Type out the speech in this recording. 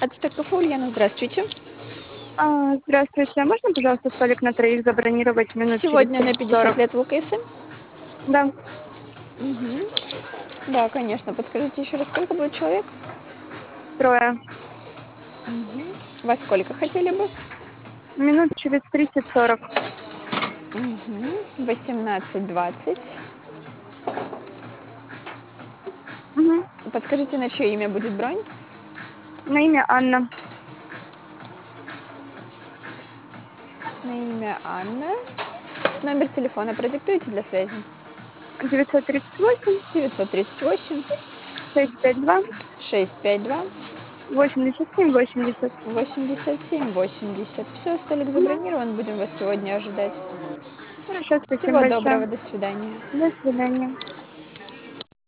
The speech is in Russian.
Это ТКФ Ульяна, здравствуйте. Здравствуйте. А можно, пожалуйста, столик на троих забронировать минут через Сегодня на 50 40? лет в ЛКСМ? Да, Мгм. Да, конечно. Подскажите еще раз, сколько будет человек? трое. Во сколько хотели бы? Минут через 30-40. 18:20. Угу. Подскажите, на чье имя будет бронь? На имя Анна. На имя Анна. Номер телефона продиктуйте для связи. 938 938 652 652 87 80. 87 80. Все, столик Угу. забронирован. Будем вас сегодня ожидать. Хорошо, спасибо Всего большое. доброго, до свидания. До свидания.